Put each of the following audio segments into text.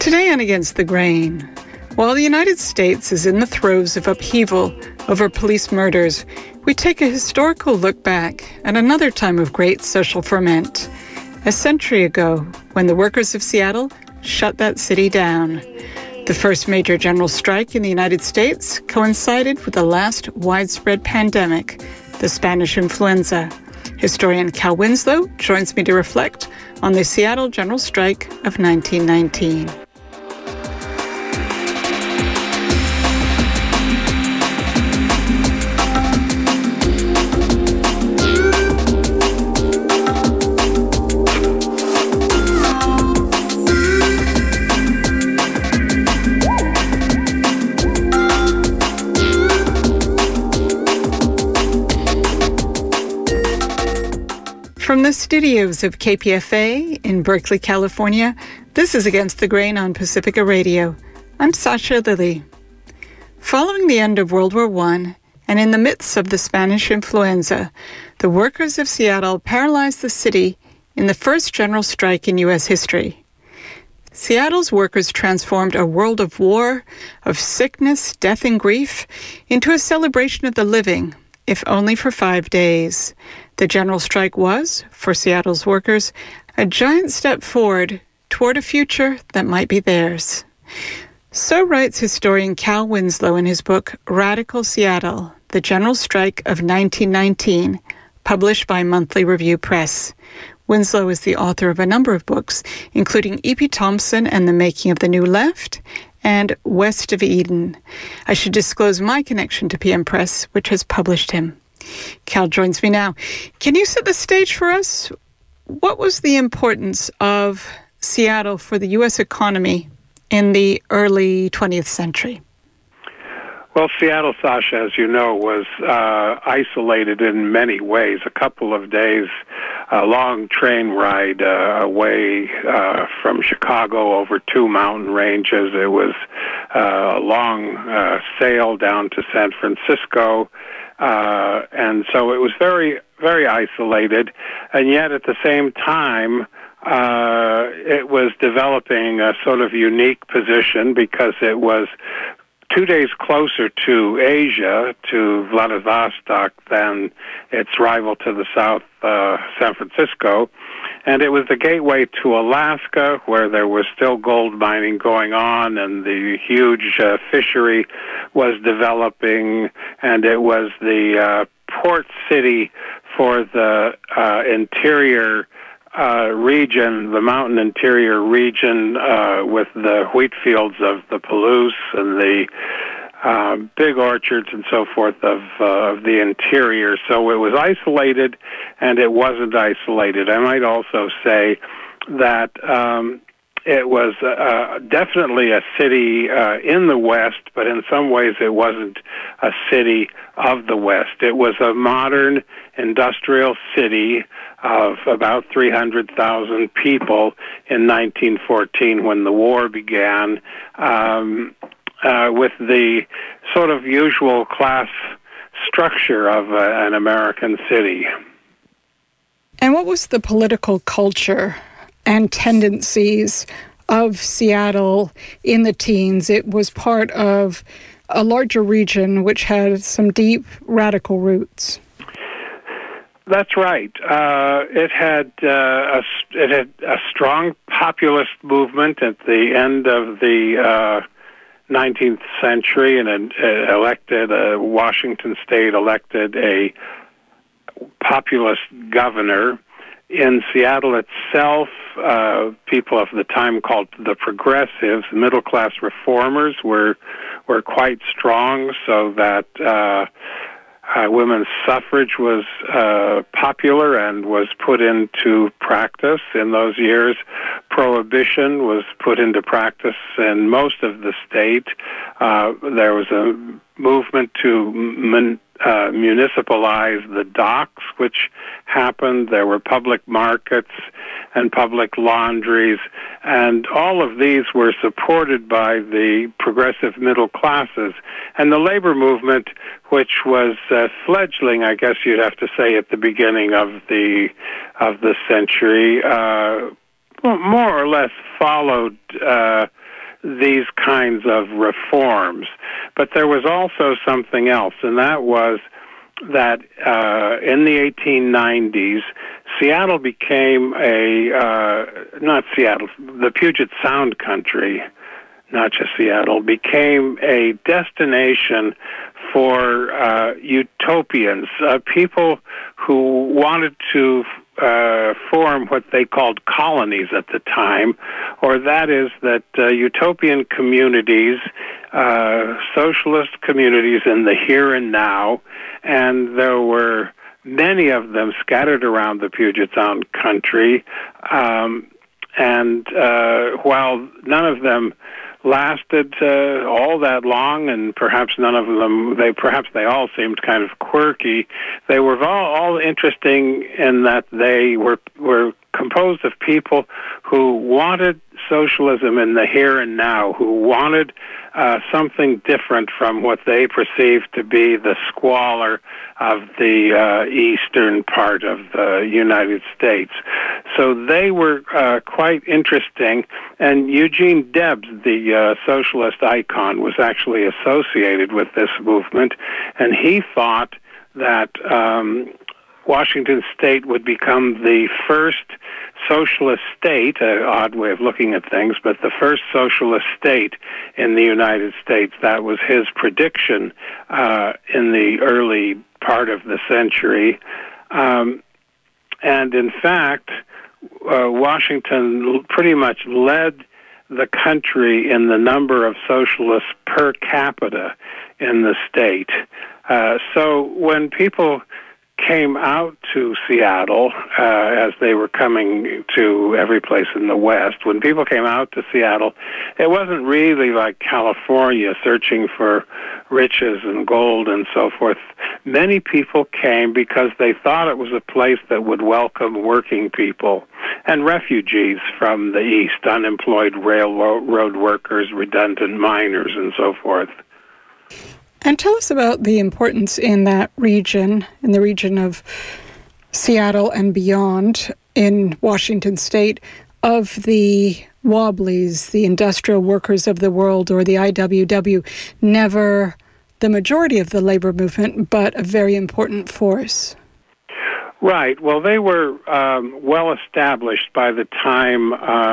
Today on Against the Grain, while the United States is in the throes of upheaval over police murders, we take a historical look back at another time of great social ferment, a century ago when the workers of Seattle shut that city down. The first major general strike in the United States coincided with the last widespread pandemic, the Spanish influenza. Historian Cal Winslow joins me to reflect on the Seattle General Strike of 1919. From the studios of KPFA in Berkeley, California, this is Against the Grain on Pacifica Radio. I'm Sasha Lilly. Following the end of World War I and in the midst of the Spanish influenza, the workers of Seattle paralyzed the city in the first general strike in U.S. history. Seattle's workers transformed a world of war, of sickness, death, and grief into a celebration of the living, if only for 5 days. The general strike was, for Seattle's workers, a giant step forward toward a future that might be theirs. So writes historian Cal Winslow in his book Radical Seattle, The General Strike of 1919, published by Monthly Review Press. Winslow is the author of a number of books, including E.P. Thompson and the Making of the New Left, and West of Eden. I should disclose my connection to PM Press, which has published him. Cal joins me now. Can you set the stage for us? What was the importance of Seattle for the U.S. economy in the early 20th century? Well, Seattle, Sasha, as you know, was isolated in many ways. A couple of days, a long train ride away from Chicago over 2 mountain ranges. It was a long sail down to San Francisco. And so it was very, very isolated. And yet at the same time, it was developing a sort of unique position because it was 2 days closer to Asia, to Vladivostok, than its rival to the south, San Francisco. And it was the gateway to Alaska, where there was still gold mining going on, and the huge fishery was developing, and it was the port city for the interior region, the mountain interior region, with the wheat fields of the Palouse and the big orchards and so forth of the interior. So it was isolated, and it wasn't isolated. I might also say that it was definitely a city in the West, but in some ways it wasn't a city of the West. It was a modern industrial city of about 300,000 people in 1914 when the war began, with the sort of usual class structure of an American city. And what was the political culture and tendencies of Seattle in the teens? It was part of a larger region which had some deep radical roots. That's right. It had a strong populist movement at the end of the 19th century, and Washington State elected a populist governor. In Seattle itself, people of the time called the progressives, middle-class reformers, were quite strong, so that women's suffrage was popular and was put into practice in those years. Prohibition was put into practice in most of the state. There was a movement to municipalize the docks, which happened. There were public markets and public laundries, and all of these were supported by the progressive middle classes. And the labor movement, which was fledgling, I guess you'd have to say, at the beginning of the century, more or less followed these kinds of reforms. But there was also something else, and that was that in the 1890s, Seattle became the Puget Sound country, not just Seattle, became a destination for utopians, people who wanted to form what they called colonies at the time, or that is that utopian communities, socialist communities in the here and now, and there were many of them scattered around the Puget Sound country, and while none of them lasted all that long, and perhaps none of them, they all seemed kind of quirky. They were all interesting in that they were composed of people who wanted socialism in the here and now, who wanted something different from what they perceived to be the squalor of the eastern part of the United States. So they were quite interesting, and Eugene Debs, the socialist icon, was actually associated with this movement, and he thought that Washington State would become the first socialist state, an odd way of looking at things, but the first socialist state in the United States. That was his prediction in the early part of the century. And in fact, Washington pretty much led the country in the number of socialists per capita in the state. So when people came out to Seattle, as they were coming to every place in the West, when people came out to Seattle, it wasn't really like California searching for riches and gold and so forth. Many people came because they thought it was a place that would welcome working people and refugees from the East, unemployed railroad workers, redundant miners, and so forth. And tell us about the importance in that region, in the region of Seattle and beyond in Washington State, of the Wobblies, the industrial workers of the world, or the IWW, never the majority of the labor movement, but a very important force. Right. Well, they were well established by the time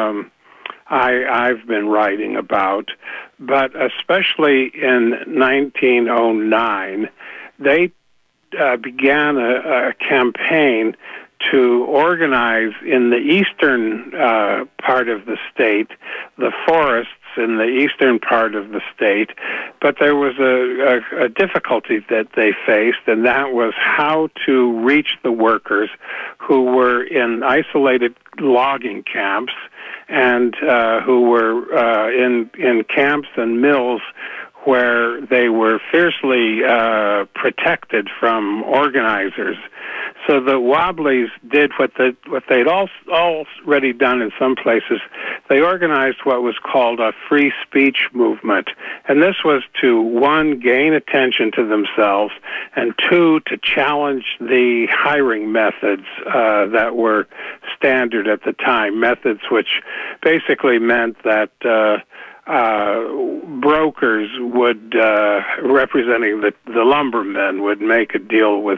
I've been writing about, but especially in 1909, they began a campaign to organize in the eastern part of the state, the forests in the eastern part of the state, but there was a difficulty that they faced, and that was how to reach the workers who were in isolated logging camps and who were in camps and mills where they were fiercely protected from organizers. So the Wobblies did what they'd already done in some places. They organized what was called a free speech movement. And this was to, one, gain attention to themselves, and two, to challenge the hiring methods that were standard at the time, methods which basically meant that brokers would, representing the lumbermen, would make a deal with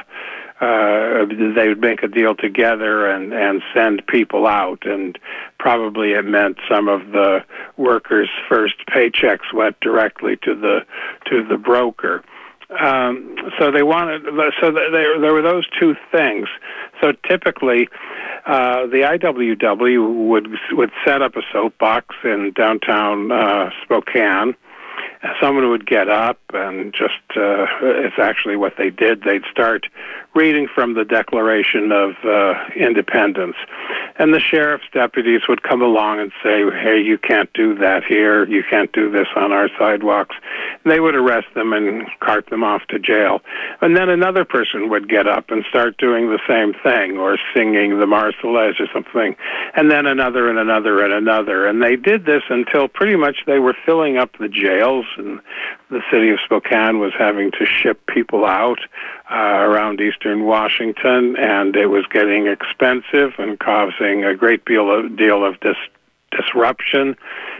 they would make a deal together and send people out, and probably it meant some of the workers' first paychecks went directly to the broker. So they wanted. So there were those two things. So typically, the IWW would set up a soapbox in downtown Spokane. Someone would get up and just, it's actually what they did. They'd start reading from the Declaration of Independence. And the sheriff's deputies would come along and say, hey, you can't do that here. You can't do this on our sidewalks. And they would arrest them and cart them off to jail. And then another person would get up and start doing the same thing, or singing the Marseillaise or something. And then another and another and another. And they did this until pretty much they were filling up the jails, and the city of Spokane was having to ship people out around eastern Washington, and it was getting expensive and causing a great deal of disruption.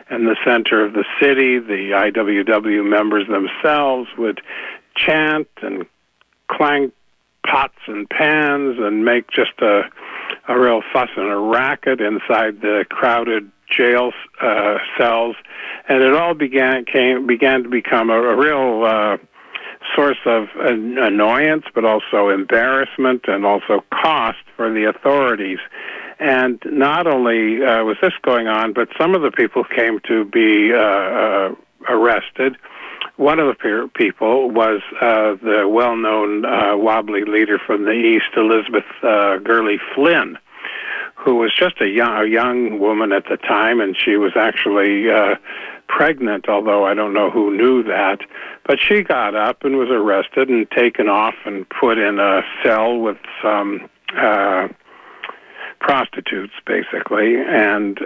in the center of the city. The IWW members themselves would chant and clank pots and pans and make just a real fuss and a racket inside the crowded jail cells, and it all began to become a real source of annoyance, but also embarrassment and also cost for the authorities. And not only was this going on, but some of the people came to be arrested. One of the people was the well-known wobbly leader from the East, Elizabeth Gurley Flynn, who was just a young woman at the time, and she was actually pregnant, although I don't know who knew that. But she got up and was arrested and taken off and put in a cell with some prostitutes, basically. And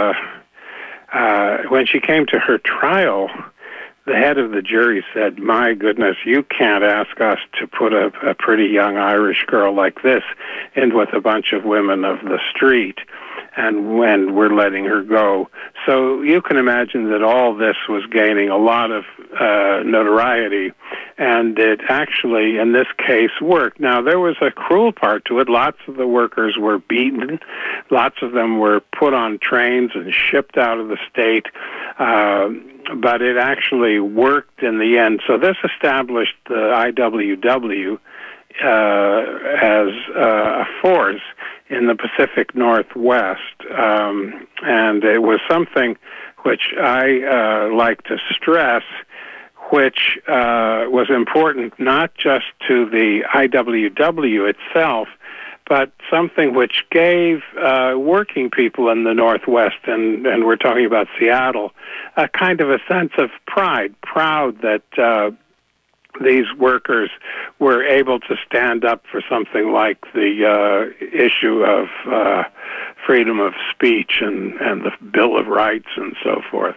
when she came to her trial, the head of the jury said, "My goodness, you can't ask us to put a pretty young Irish girl like this in with a bunch of women of the street, and when we're letting her go." So you can imagine that all this was gaining a lot of notoriety, and it actually, in this case, worked. Now, there was a cruel part to it. Lots of the workers were beaten. Lots of them were put on trains and shipped out of the state. But it actually worked in the end. So this established the IWW as a force in the Pacific Northwest. And it was something which I like to stress, which was important not just to the IWW itself, but something which gave working people in the Northwest, and we're talking about Seattle, a kind of a sense of pride, proud that these workers were able to stand up for something like the issue of freedom of speech and the Bill of Rights and so forth.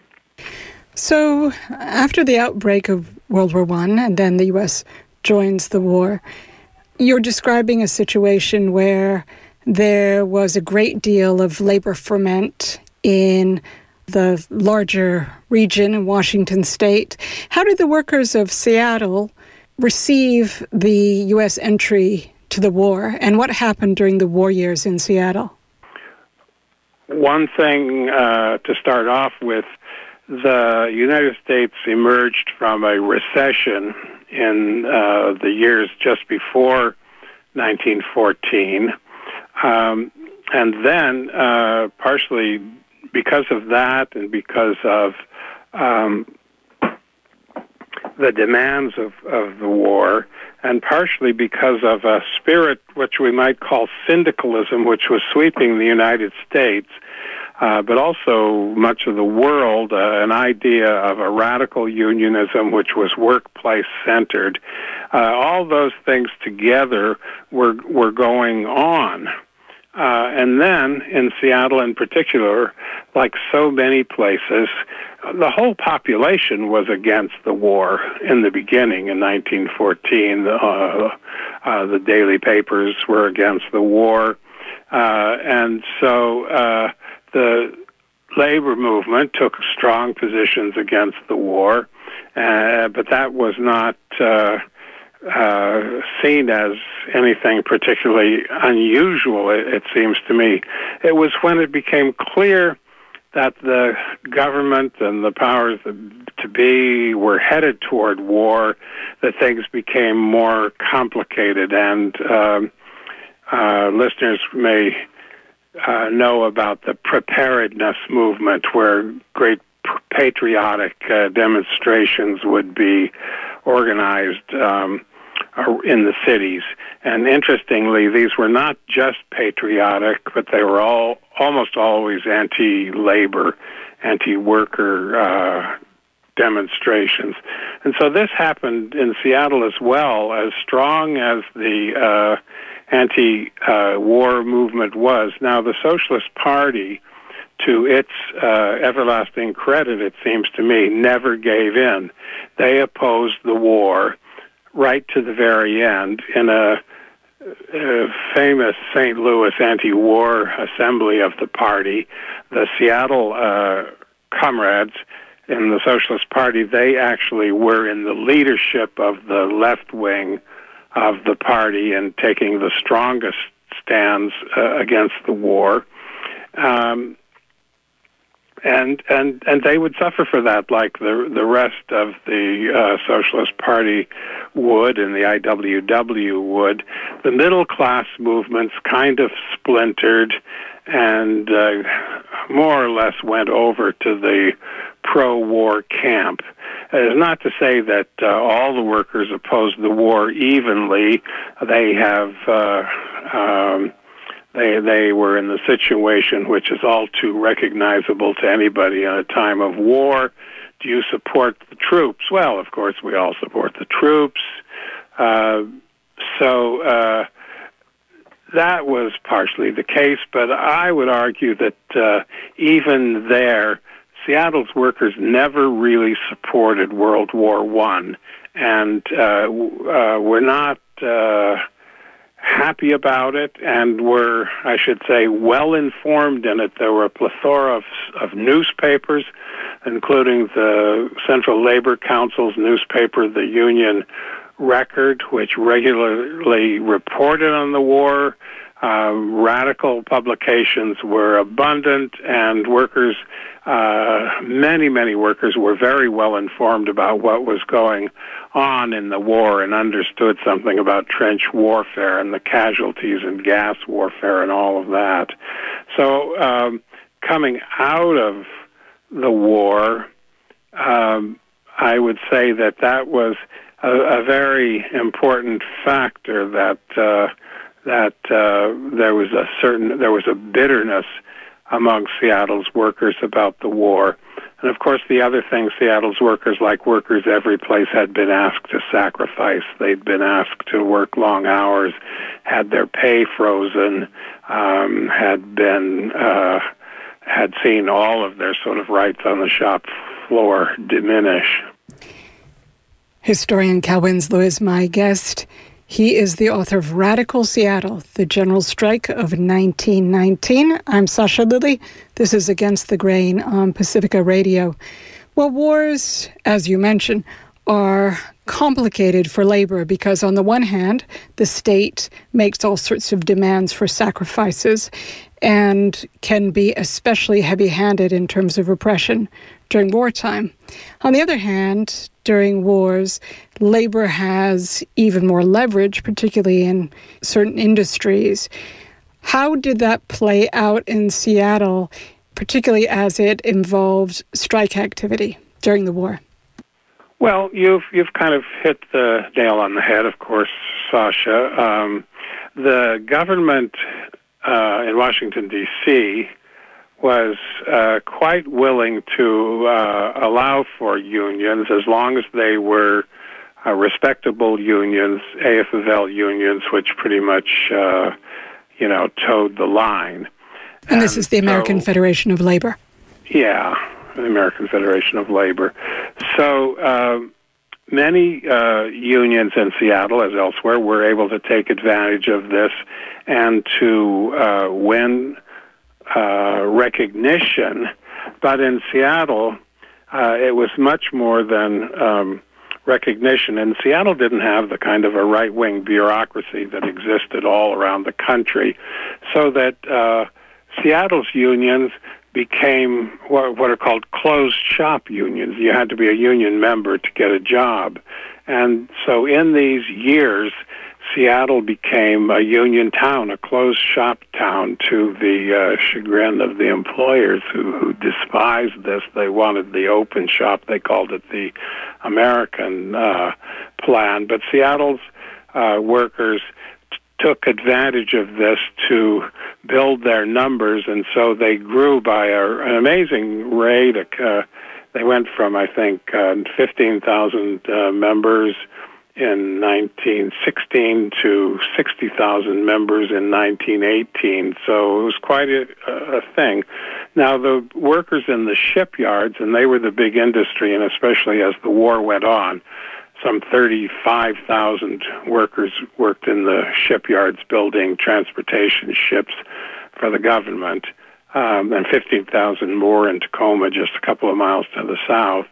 So after the outbreak of World War I, and then the U.S. joins the war, you're describing a situation where there was a great deal of labor ferment in the larger region in Washington state. How did the workers of Seattle receive the U.S. entry to the war, and what happened during the war years in Seattle? One thing to start off with, the United States emerged from a recession in the years just before 1914. And then, partially because of that and because of the demands of the war, and partially because of a spirit which we might call syndicalism, which was sweeping the United States, but also much of the world, an idea of a radical unionism which was workplace-centered. All those things together were going on. And then, in Seattle in particular, like so many places, the whole population was against the war in the beginning in 1914. The daily papers were against the war. And so the labor movement took strong positions against the war, but that was not seen as anything particularly unusual, it seems to me. It was when it became clear that the government and the powers to be were headed toward war that things became more complicated, and listeners may know about the preparedness movement, where great patriotic demonstrations would be organized in the cities. And interestingly, these were not just patriotic, but they were almost always anti-labor, anti-worker demonstrations. And so this happened in Seattle as well. As strong as the anti-war movement was, now the Socialist Party, to its everlasting credit, it seems to me, never gave in. They opposed the war right to the very end. In a famous St. Louis anti-war assembly of the party, the Seattle comrades in the Socialist Party, they actually were in the leadership of the left wing of the party and taking the strongest stands against the war. And they would suffer for that, like the rest of the Socialist Party would, and the IWW would. The middle class movements kind of splintered, and more or less went over to the pro-war camp. It's not to say that all the workers opposed the war evenly. They have. They were in the situation which is all too recognizable to anybody in a time of war. Do you support the troops? Well, of course, we all support the troops. So that was partially the case, but I would argue that even there, Seattle's workers never really supported World War I, and were not happy about it, and were, I should say, well informed in it. There were a plethora of newspapers, including the Central Labor Council's newspaper, the Union Record, which regularly reported on the war. Radical publications were abundant, and workers, many workers were very well informed about what was going on in the war and understood something about trench warfare and the casualties and gas warfare and all of that. So coming out of the war, I would say that was a very important factor, that there was a bitterness among Seattle's workers about the war. And of course, the other thing, Seattle's workers, like workers every place, had been asked to sacrifice. They'd been asked to work long hours, had their pay frozen, had seen all of their sort of rights on the shop floor diminish. Historian Cal Winslow is my guest. He is the author of Radical Seattle, The General Strike of 1919. I'm Sasha Lilley. This is Against the Grain on Pacifica Radio. Well, wars, as you mentioned, are complicated for labor because on the one hand, the state makes all sorts of demands for sacrifices and can be especially heavy-handed in terms of repression during wartime. On the other hand, during wars, labor has even more leverage, particularly in certain industries. How did that play out in Seattle, particularly as it involved strike activity during the war? Well, you've kind of hit the nail on the head, of course, Sasha. The government in Washington, D.C., was quite willing to allow for unions as long as they were respectable unions, AFL unions, which pretty much, towed the line. And this is the American Federation of Labor. Yeah, the American Federation of Labor. So many unions in Seattle, as elsewhere, were able to take advantage of this and to win recognition. But in Seattle, it was much more than recognition. And Seattle didn't have the kind of a right-wing bureaucracy that existed all around the country, so that Seattle's unions became what are called closed shop unions. You had to be a union member to get a job. And so in these years, Seattle became a union town, a closed shop town, to the chagrin of the employers who despised this. They wanted the open shop. They called it the American plan. But Seattle's workers took advantage of this to build their numbers, and so they grew by an amazing rate. They went from, I think, 15,000 members in 1916 to 60,000 members in 1918. So it was quite a thing. Now, the workers in the shipyards, and they were the big industry, and especially as the war went on, some 35,000 workers worked in the shipyards building transportation ships for the government. and 15,000 more in Tacoma, just a couple of miles to the south.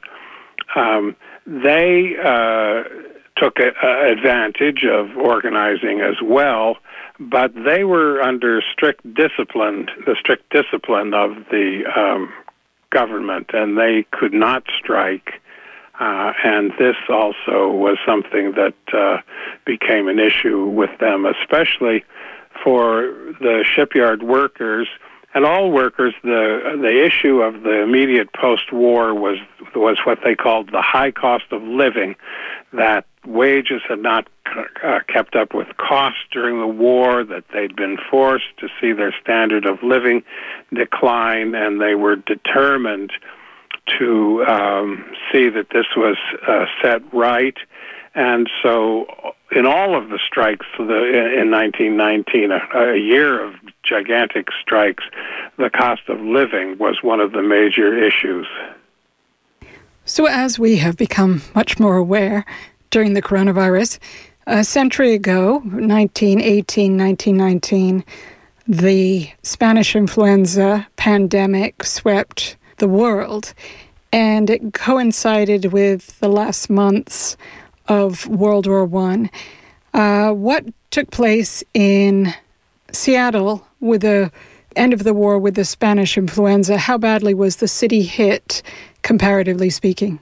They took advantage of organizing as well, but they were under the strict discipline of the government, and they could not strike. And this also was something that became an issue with them, especially for the shipyard workers and all workers. The issue of the immediate post-war was what they called the high cost of living, that wages had not kept up with costs during the war, that they'd been forced to see their standard of living decline, and they were determined to see that this was set right. And so in all of the strikes in 1919, a year of gigantic strikes, the cost of living was one of the major issues. So as we have become much more aware during the coronavirus, a century ago, 1918, 1919, the Spanish influenza pandemic swept the world, and it coincided with the last months of World War I. What took place in Seattle with the end of the war with the Spanish influenza? How badly was the city hit, comparatively speaking?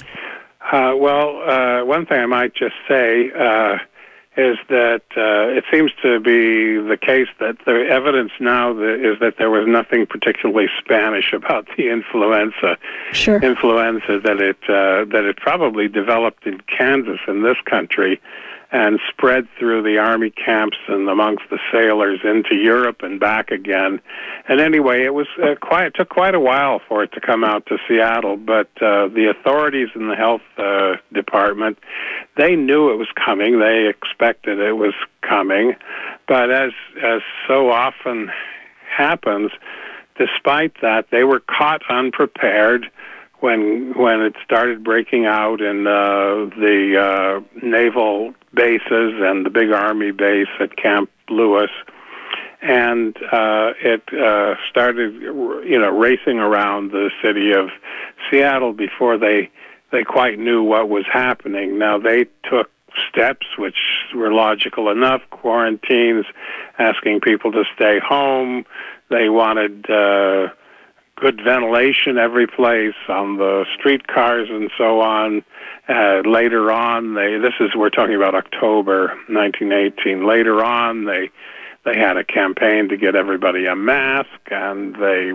One thing I might just say is that it seems to be the case that the evidence now is that there was nothing particularly Spanish about the influenza. Sure. Influenza that it probably developed in Kansas, in this country, and spread through the army camps and amongst the sailors into Europe and back again. And anyway, it was it took quite a while for it to come out to Seattle, but the authorities in the health department, they knew it was coming. They expected it was coming. But as so often happens, despite that, they were caught unprepared when it started breaking out in the naval bases and the big army base at Camp Lewis, and it started, racing around the city of Seattle before they quite knew what was happening. Now, they took steps which were logical enough: quarantines, asking people to stay home. They wanted good ventilation every place, on the streetcars and so on. Later on, we're talking about October 1918. Later on, they had a campaign to get everybody a mask, and they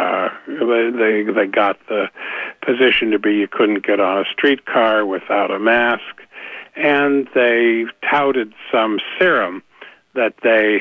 got the position to be you couldn't get on a streetcar without a mask, and they touted some serum that they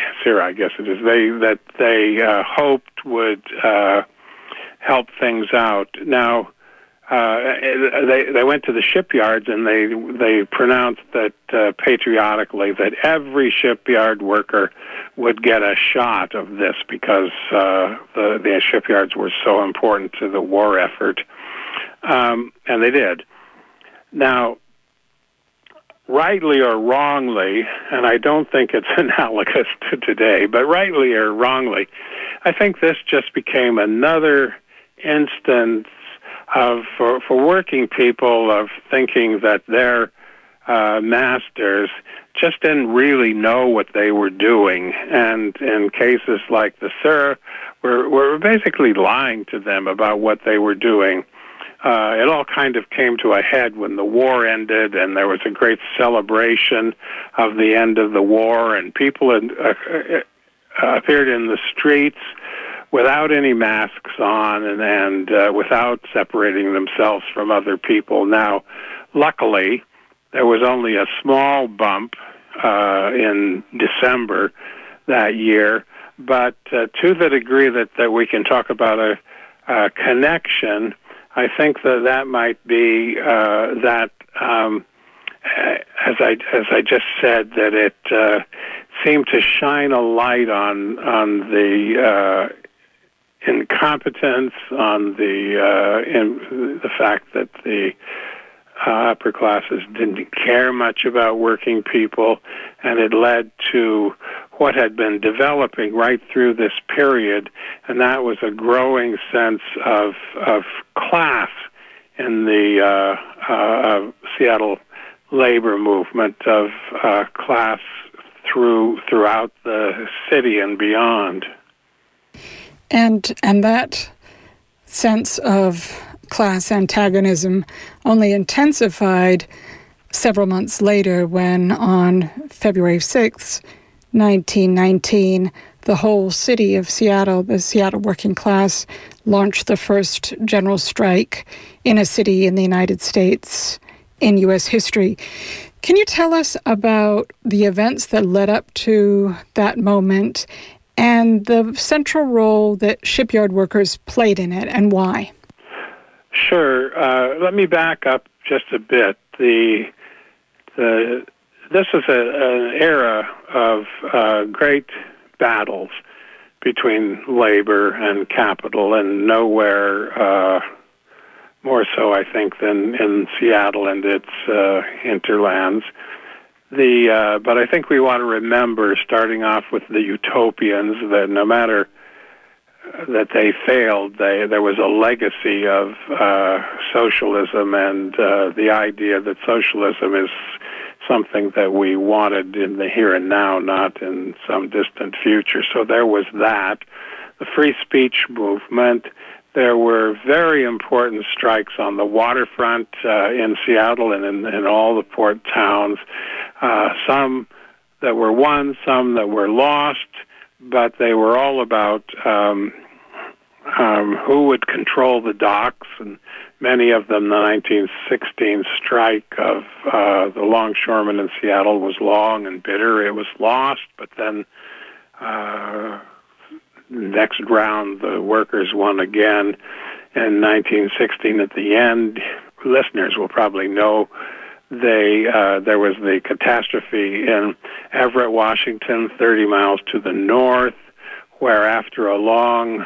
hoped would help things out. Now, they went to the shipyards, and they pronounced that patriotically that every shipyard worker would get a shot of this because the shipyards were so important to the war effort, and they did. Now, rightly or wrongly, and I don't think it's analogous to today, but rightly or wrongly, I think this just became another instance for working people of thinking that their masters just didn't really know what they were doing, and in cases like the Sur, were basically lying to them about what they were doing. It all kind of came to a head when the war ended, and there was a great celebration of the end of the war, and people appeared in the streets without any masks on and without separating themselves from other people. Now, luckily, there was only a small bump in December that year, but to the degree that we can talk about a connection, I think that might be that, as I just said, that it seemed to shine a light on the incompetence, on the fact that the upper classes didn't care much about working people, and it led to what had been developing right through this period, and that was a growing sense of class in the Seattle labor movement, of class throughout the city and beyond. And that sense of class antagonism only intensified several months later when on February 6th, 1919, the whole city of Seattle, the Seattle working class, launched the first general strike in a city in the United States in U.S. history. Can you tell us about the events that led up to that moment and the central role that shipyard workers played in it, and why? Sure. Let me back up just a bit. This is an era of great battles between labor and capital, and nowhere more so, I think, than in Seattle and its hinterlands. But I think we want to remember, starting off with the utopians, that no matter that they failed, there was a legacy of socialism, and the idea that socialism is something that we wanted in the here and now, not in some distant future. So there was that. The free speech movement. There were very important strikes on the waterfront in Seattle and in all the port towns. Some that were won, some that were lost, but they were all about who would control the docks, and many of them, the 1916 strike of the longshoremen in Seattle was long and bitter. It was lost, but then next round, the workers won again in 1916 at the end. Listeners will probably know there was the catastrophe in Everett, Washington, 30 miles to the north, where after a long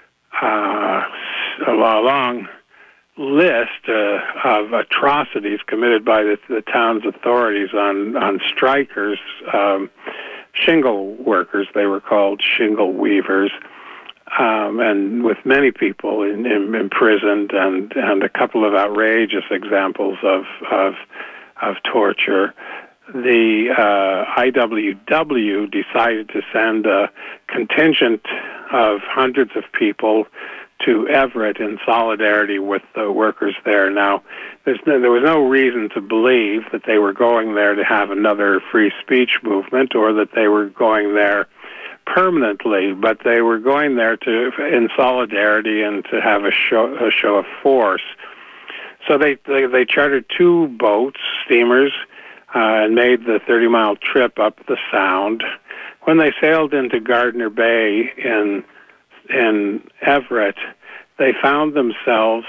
list of atrocities committed by the town's authorities on strikers, shingle workers, they were called shingle weavers, and with many people imprisoned, and a couple of outrageous examples of torture. The IWW decided to send a contingent of hundreds of people to Everett in solidarity with the workers there. Now, there was no reason to believe that they were going there to have another free speech movement or that they were going there permanently, but they were going there in solidarity and to have a show of force. So they chartered 2 boats, steamers, and made the 30-mile trip up the Sound. When they sailed into Gardner Bay in Everett, they found themselves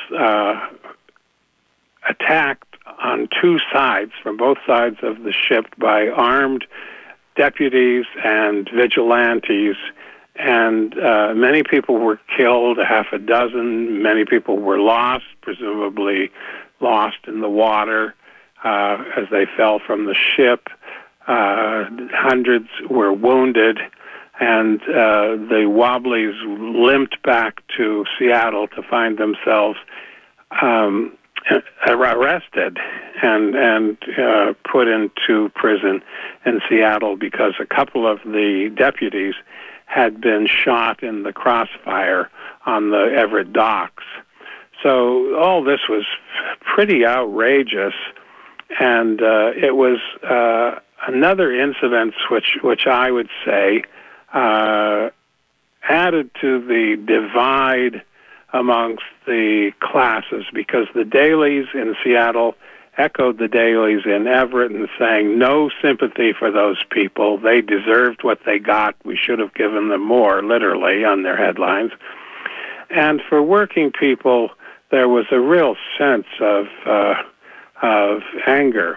attacked on 2 sides, from both sides of the ship, by armed deputies and vigilantes, and many people were killed, a half a dozen. Many people were lost, presumably lost in the water as they fell from the ship. Hundreds were wounded, and the Wobblies limped back to Seattle to find themselves arrested and put into prison in Seattle because a couple of the deputies had been shot in the crossfire on the Everett docks. So all this was pretty outrageous, and it was another incident which I would say added to the divide amongst the classes, because the dailies in Seattle echoed the dailies in Everett and saying no sympathy for those people. They deserved what they got. We should have given them more, literally, on their headlines. And for working people, there was a real sense of anger,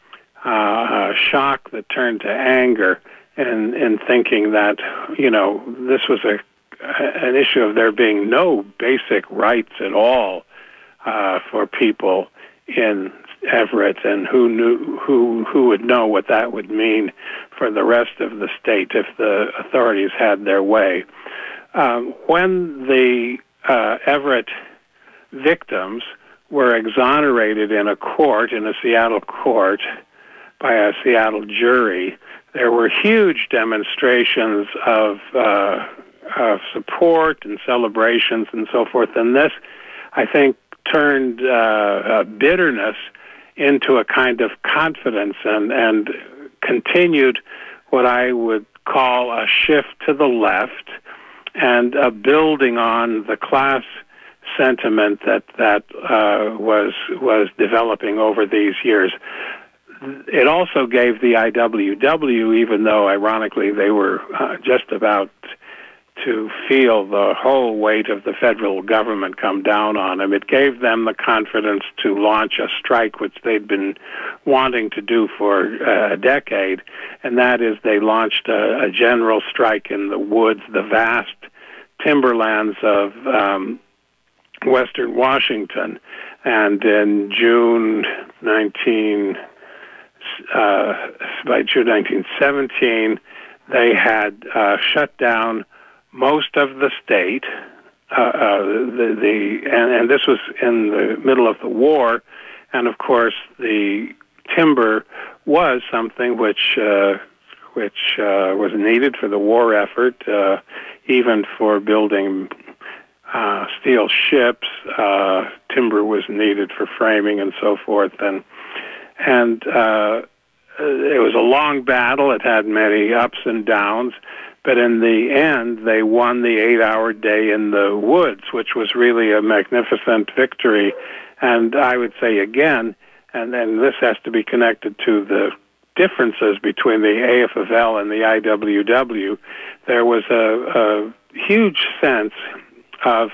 shock that turned to anger, in thinking that, this was an issue of there being no basic rights at all for people in Everett, and who would know what that would mean for the rest of the state if the authorities had their way. When the Everett victims were exonerated in a Seattle court, by a Seattle jury, there were huge demonstrations of support and celebrations and so forth. And this, I think, turned bitterness into a kind of confidence and continued what I would call a shift to the left and a building on the class sentiment that was developing over these years. It also gave the IWW, even though ironically they were just about to feel the whole weight of the federal government come down on them, it gave them the confidence to launch a strike which they'd been wanting to do for a decade, and that is they launched a general strike in the woods, the vast timberlands of western Washington. And in by June 1917, they had shut down most of the state, and this was in the middle of the war, and of course the timber was something which was needed for the war effort, even for building steel ships. Timber was needed for framing and so forth, and it was a long battle. It had many ups and downs. But in the end, they won the 8-hour day in the woods, which was really a magnificent victory. And I would say again, and then this has to be connected to the differences between the AFL and the IWW, there was a huge sense of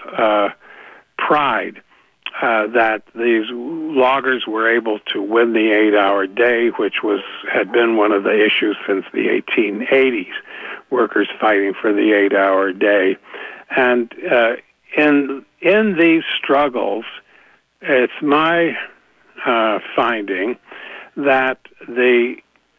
pride that these loggers were able to win the 8-hour day, which had been one of the issues since the 1880s. Workers fighting for the 8-hour day. And in these struggles, it's my finding that the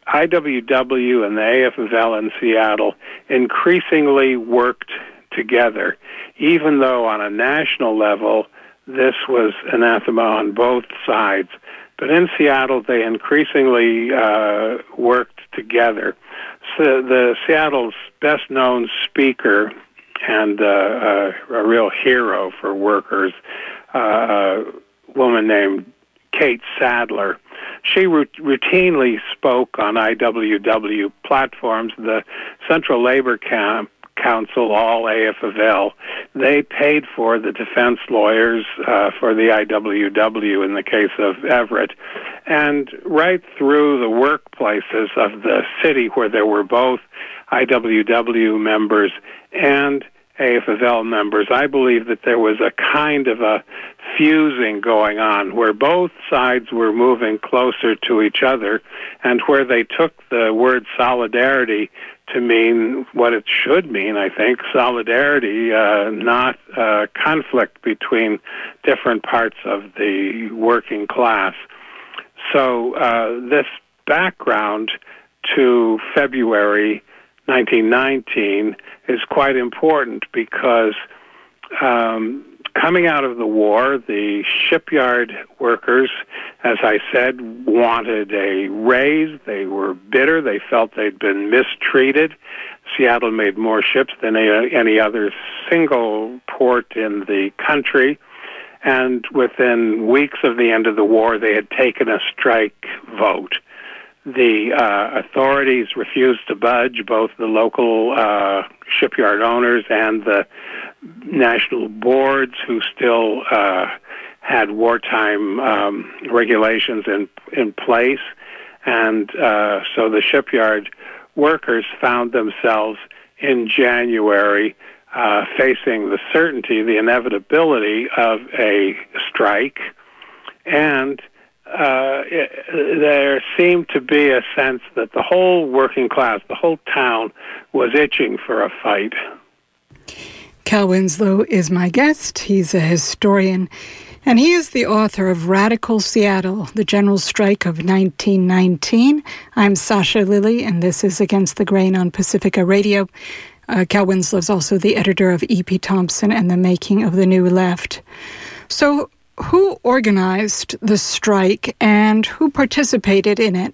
IWW and the AFL in Seattle increasingly worked together, even though on a national level this was anathema on both sides. But in Seattle, they increasingly worked together. So Seattle's best-known speaker and a real hero for workers, a woman named Kate Sadler, she routinely spoke on IWW platforms. The Central Labor Council, all AFL, they paid for the defense lawyers for the IWW in the case of Everett. And right through the workplaces of the city where there were both IWW members and AFL members, I believe that there was a kind of a fusing going on where both sides were moving closer to each other and where they took the word solidarity to mean what it should mean, I think, solidarity, not conflict between different parts of the working class. So this background to February 1919 is quite important because coming out of the war, the shipyard workers, as I said, wanted a raise. They were bitter. They felt they'd been mistreated. Seattle made more ships than any other single port in the country. And within weeks of the end of the war, they had taken a strike vote. The authorities refused to budge, both the local shipyard owners and the national boards, who still had wartime regulations in place. And so the shipyard workers found themselves in January facing the certainty, the inevitability of a strike, and there seemed to be a sense that the whole working class, the whole town, was itching for a fight. Cal Winslow is my guest. He's a historian And he is the author of Radical Seattle, the General Strike of 1919. I'm Sasha Lilley, and this is Against the Grain on Pacifica Radio. Cal Winslow is also the editor of E.P. Thompson and the Making of the New Left. So who organized the strike and who participated in it?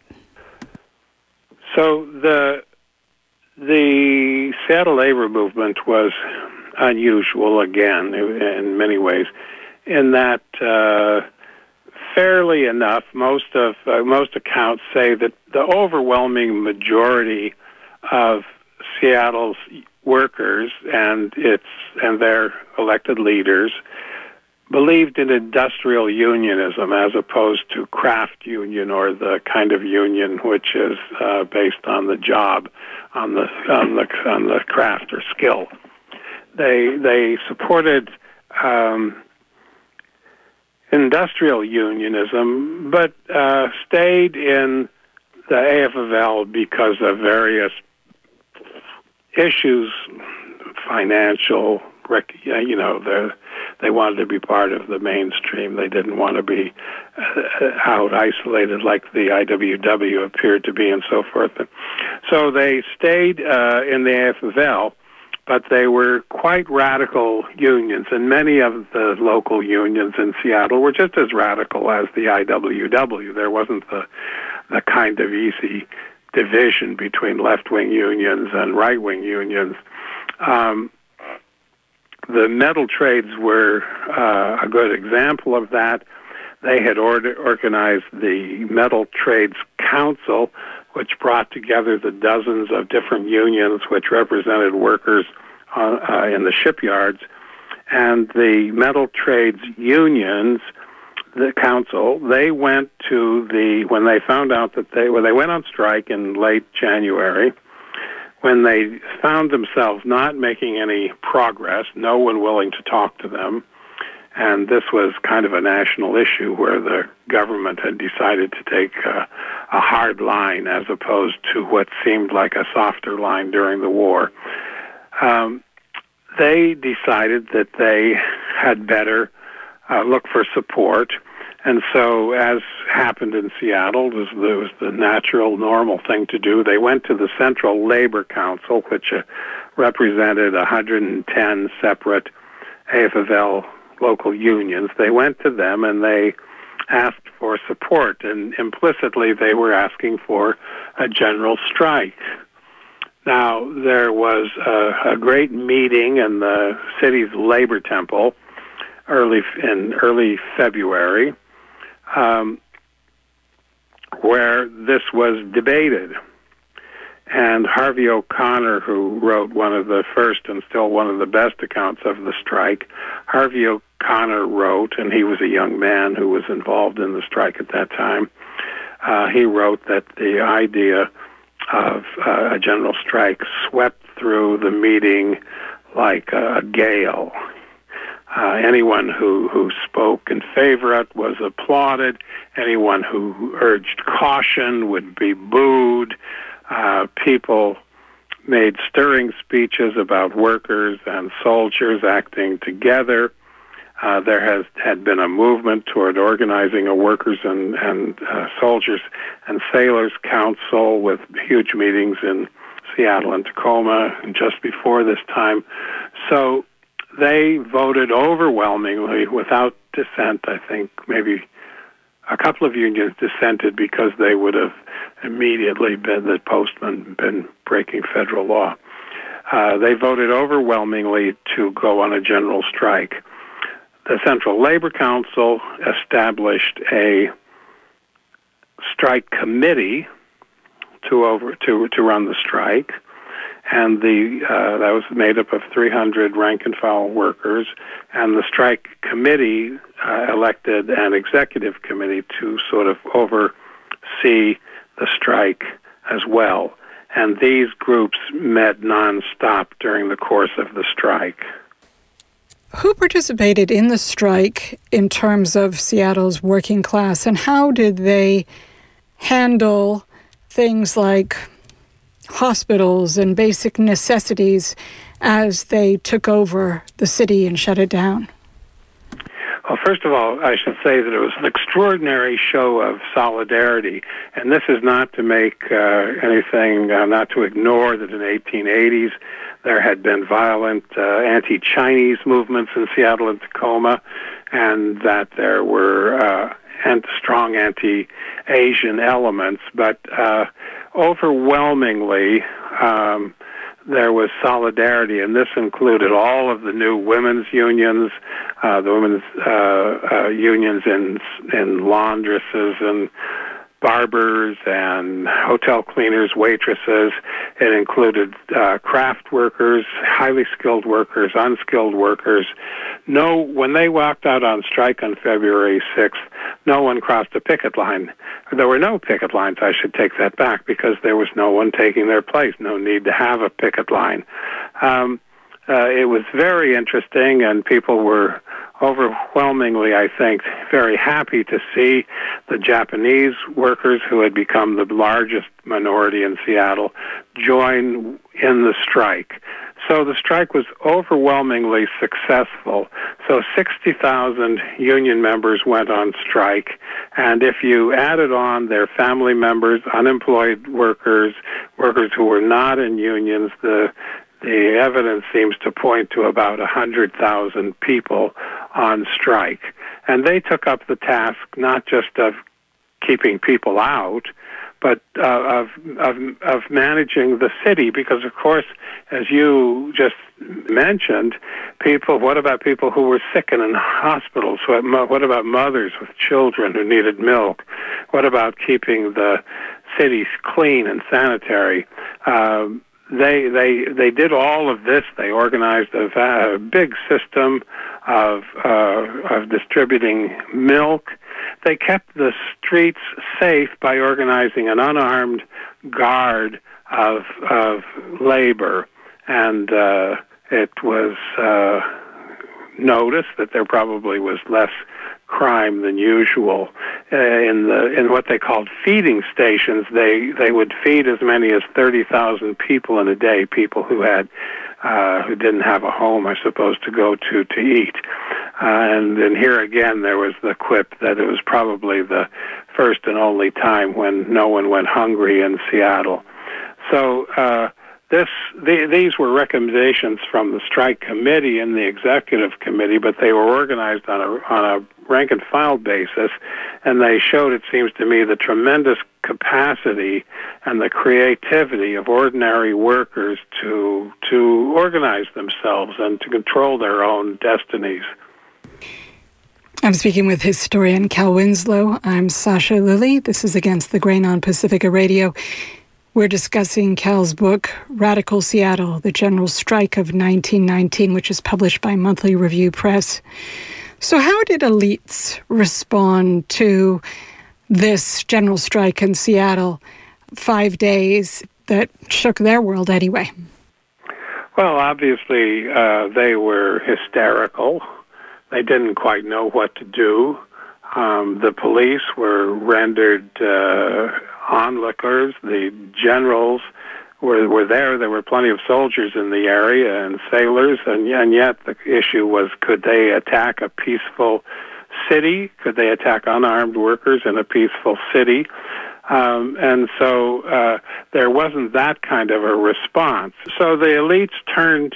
So the Seattle labor movement was unusual, again, in many ways, in that fairly enough, most accounts say that the overwhelming majority of Seattle's workers and their elected leaders believed in industrial unionism as opposed to craft union, or the kind of union which is based on the job, on the craft or skill. They supported industrial unionism, but stayed in the AFL because of various issues, financial. They wanted to be part of the mainstream. They didn't want to be out isolated like the IWW appeared to be, and so forth. So they stayed in the AFL, but they were quite radical unions, and many of the local unions in Seattle were just as radical as the IWW. There wasn't the kind of easy division between left-wing unions and right-wing unions. The metal trades were a good example of that. They had organized the Metal Trades Council, which brought together the dozens of different unions which represented workers in the shipyards. And the Metal Trades Unions, the council, they went to when they found out that they went on strike in late January, when they found themselves not making any progress, no one willing to talk to them, and this was kind of a national issue where the government had decided to take a hard line as opposed to what seemed like a softer line during the war. They decided that they had better look for support. And so, as happened in Seattle, it was the natural, normal thing to do. They went to the Central Labor Council, which represented 110 separate AFL local unions. They went to them and they asked for support, and implicitly they were asking for a general strike. Now, there was a great meeting in the city's labor temple in early February, where this was debated. And Harvey O'Connor, who wrote one of the first and still one of the best accounts of the strike, Harvey O'Connor wrote, and he was a young man who was involved in the strike at that time, he wrote that the idea of a general strike swept through the meeting like a gale. Anyone who spoke in favor of it was applauded. Anyone who urged caution would be booed. People made stirring speeches about workers and soldiers acting together. There had been a movement toward organizing a workers and soldiers and sailors council with huge meetings in Seattle and Tacoma just before this time. So they voted overwhelmingly without dissent. I think maybe a couple of unions dissented because they would have immediately the postman been breaking federal law. They voted overwhelmingly to go on a general strike. The Central Labor Council established a strike committee to run the strike, and that was made up of 300 rank-and-file workers, and the strike committee elected an executive committee to sort of oversee the strike as well. And these groups met nonstop during the course of the strike. Who participated in the strike in terms of Seattle's working class, and how did they handle things like hospitals and basic necessities as they took over the city and shut it down? Well, first of all, I should say that it was an extraordinary show of solidarity, and this is not to make anything, not to ignore that in the 1880s there had been violent anti-Chinese movements in Seattle and Tacoma, and that there were strong anti-Asian elements, but overwhelmingly there was solidarity, and this included all of the new women's unions, the women's unions in laundresses and barbers and hotel cleaners, waitresses. It included craft workers, highly skilled workers, unskilled workers. When they walked out on strike on February 6th, no one crossed a picket line. There were no picket lines, I should take that back, because there was no one taking their place, no need to have a picket line. It was very interesting, and people were overwhelmingly, I think, very happy to see the Japanese workers, who had become the largest minority in Seattle, join in the strike. So the strike was overwhelmingly successful. So 60,000 union members went on strike, and if you added on their family members, unemployed workers, workers who were not in unions, the evidence seems to point to about 100,000 people on strike. And they took up the task not just of keeping people out, but of managing the city, because, of course, as you just mentioned, what about people who were sick and in hospitals? What about mothers with children who needed milk? What about keeping the cities clean and sanitary? They did all of this. They organized a big system of distributing milk. They kept the streets safe by organizing an unarmed guard of labor, and it was noticed that there probably was less crime than usual. In what they called feeding stations, they would feed as many as 30,000 people in a day, people who didn't have a home, I suppose, to go to eat. And here again, there was the quip that it was probably the first and only time when no one went hungry in Seattle. So these were recommendations from the strike committee and the executive committee, but they were organized on a rank and file basis, and they showed, it seems to me, the tremendous capacity and the creativity of ordinary workers to organize themselves and to control their own destinies. I'm speaking with historian Cal Winslow. I'm Sasha Lilley. This is Against the Grain on Pacifica Radio. We're discussing Cal's book, Radical Seattle, The General Strike of 1919, which is published by Monthly Review Press. So how did elites respond to this general strike in Seattle, 5 days that shook their world anyway? Well, obviously, they were hysterical. They didn't quite know what to do. The police were rendered onlookers. The generals were there. There were plenty of soldiers in the area and sailors, and yet the issue was, could they attack a peaceful city? Could they attack unarmed workers in a peaceful city? And so there wasn't that kind of a response. So the elites turned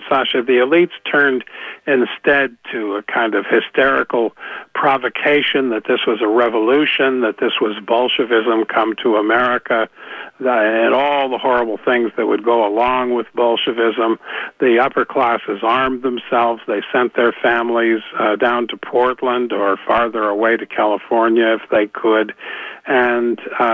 instead to a kind of hysterical provocation that this was a revolution, that this was Bolshevism come to America, and all the horrible things that would go along with Bolshevism. The upper classes armed themselves. They sent their families down to Portland or farther away to California if they could, and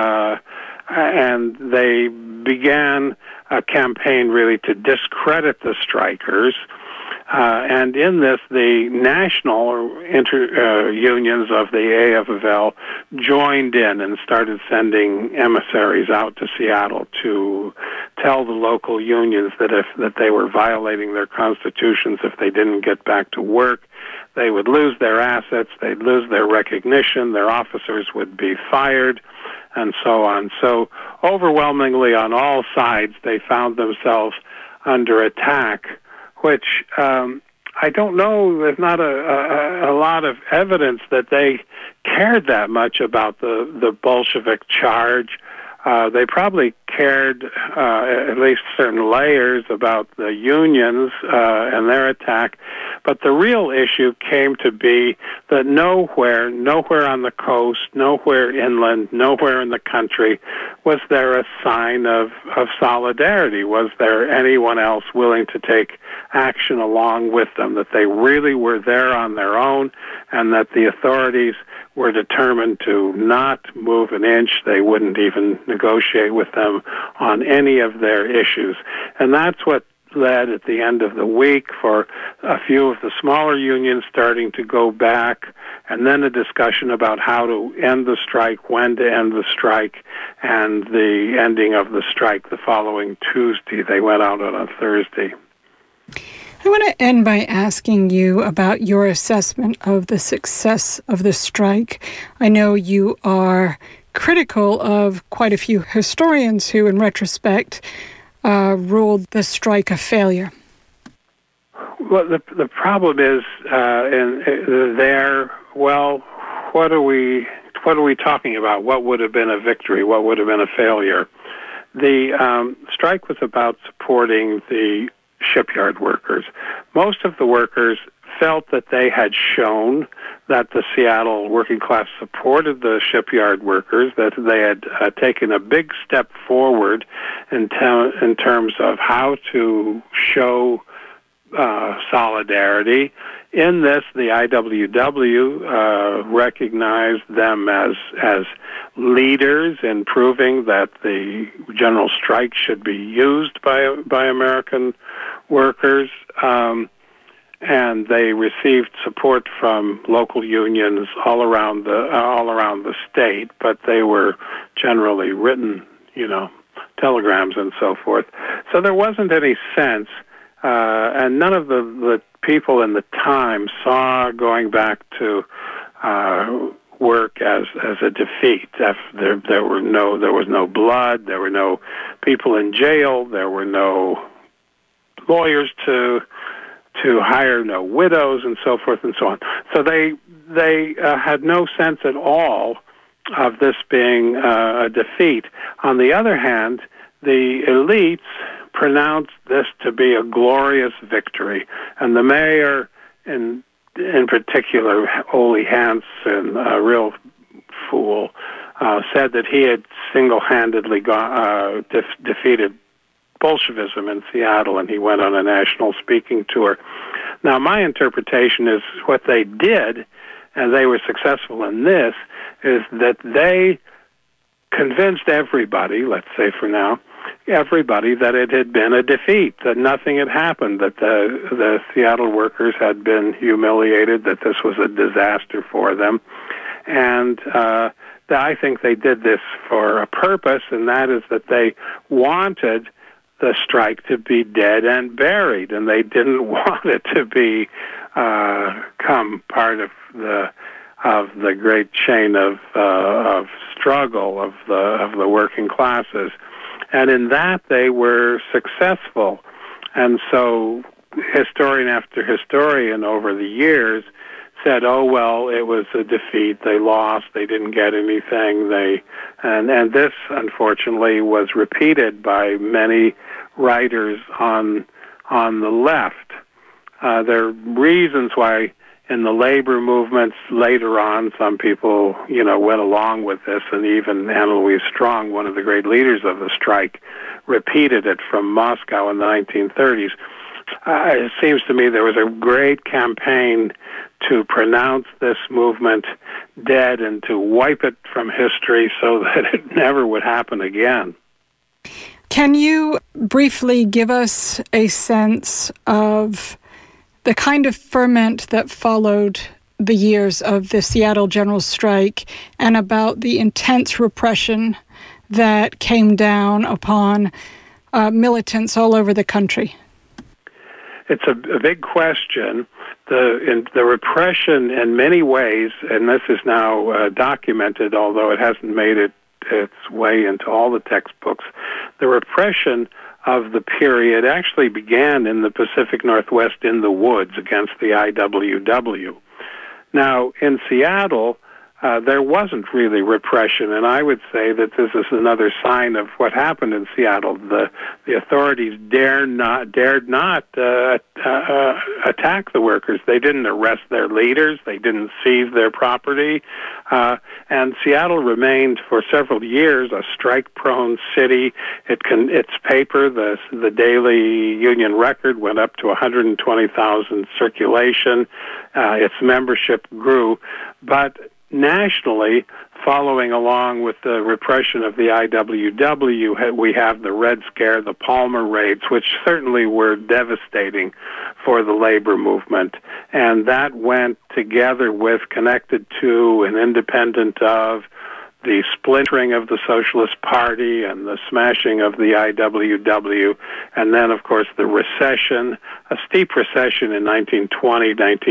they began a campaign really to discredit the strikers. And in this, the national unions of the AFL joined in and started sending emissaries out to Seattle to tell the local unions that they were violating their constitutions if they didn't get back to work. They would lose their assets, they'd lose their recognition, their officers would be fired, and so on. So overwhelmingly on all sides, they found themselves under attack, which I don't know. There's not a lot of evidence that they cared that much about the Bolshevik charge. They probably cared, at least certain layers, about the unions and their attack. But the real issue came to be that nowhere on the coast, nowhere inland, nowhere in the country was there a sign of solidarity. Was there anyone else willing to take action along with them, that they really were there on their own, and that the authorities were determined to not move an inch. They wouldn't even negotiate with them on any of their issues. And that's what led at the end of the week for a few of the smaller unions starting to go back, and then a discussion about how to end the strike, when to end the strike, and the ending of the strike the following Tuesday. They went out on a Thursday. I want to end by asking you about your assessment of the success of the strike. I know you are critical of quite a few historians who, in retrospect, ruled the strike a failure. Well, the problem is, what are we talking about? What would have been a victory? What would have been a failure? The strike was about supporting the shipyard workers. Most of the workers felt that they had shown that the Seattle working class supported the shipyard workers, that they had taken a big step forward in terms of how to show solidarity. In this, the IWW recognized them as leaders in proving that the general strike should be used by American workers, and they received support from local unions all around the state. But they were generally written, telegrams and so forth. So there wasn't any sense. And none of the people in the time saw going back to work as a defeat. There was no blood. There were no people in jail. There were no lawyers to hire, no widows, and so forth and so on. So they had no sense at all of this being a defeat. On the other hand, the elites pronounced this to be a glorious victory, and the mayor, in particular, Ole Hansen, a real fool, said that he had single-handedly defeated Bolshevism in Seattle, and he went on a national speaking tour. Now, my interpretation is what they did, and they were successful in this, is that they convinced everybody, let's say for now, everybody that it had been a defeat, that nothing had happened, that the Seattle workers had been humiliated, that this was a disaster for them. And I think they did this for a purpose, and that is that they wanted the strike to be dead and buried, and they didn't want it to become part of the great chain of struggle of the working classes. And in that, they were successful. And so historian after historian over the years said, oh, well, it was a defeat. They lost. They didn't get anything. And this, unfortunately, was repeated by many writers on the left. There are reasons why in the labor movements later on, some people, went along with this, and even Anna Louise Strong, one of the great leaders of the strike, repeated it from Moscow in the 1930s. It seems to me there was a great campaign to pronounce this movement dead and to wipe it from history so that it never would happen again. Can you briefly give us a sense of the kind of ferment that followed the years of the Seattle General Strike and about the intense repression that came down upon militants all over the country? It's a big question. The repression in many ways, and this is now documented, although it hasn't made its way into all the textbooks, the repression of the period actually began in the Pacific Northwest in the woods against the IWW. Now, in Seattle, there wasn't really repression, and I would say that this is another sign of what happened in Seattle. The authorities dared not attack the workers. They didn't arrest their leaders. They didn't seize their property. And Seattle remained for several years a strike-prone city. Its paper, the Daily Union Record, went up to 120,000 circulation. Its membership grew, but nationally, following along with the repression of the IWW, we have the Red Scare, the Palmer raids, which certainly were devastating for the labor movement. And that went together with, connected to, and independent of the splintering of the Socialist Party and the smashing of the IWW, and then, of course, the recession, a steep recession in 1920,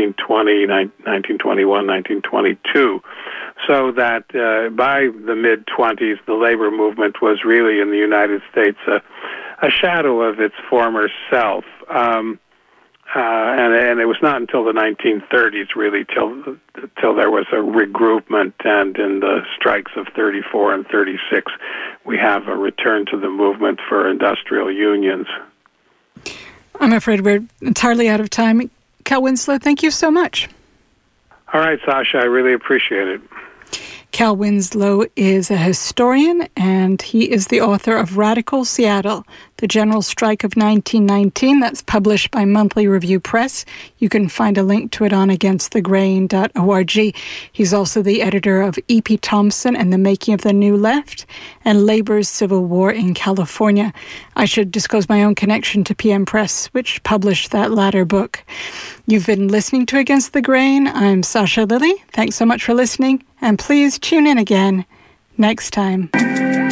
1921, 1922, so that by the mid-20s, the labor movement was really in the United States a shadow of its former self. And it was not until the 1930s, really, till there was a regroupment, and in the strikes of 34 and 36, we have a return to the movement for industrial unions. I'm afraid we're entirely out of time. Cal Winslow, thank you so much. All right, Sasha, I really appreciate it. Cal Winslow is a historian, and he is the author of Radical Seattle, The General Strike of 1919. That's published by Monthly Review Press. You can find a link to it on againstthegrain.org. He's also the editor of E.P. Thompson and the Making of the New Left and Labor's Civil War in California. I should disclose my own connection to PM Press, which published that latter book. You've been listening to Against the Grain. I'm Sasha Lilley. Thanks so much for listening, and please tune in again next time.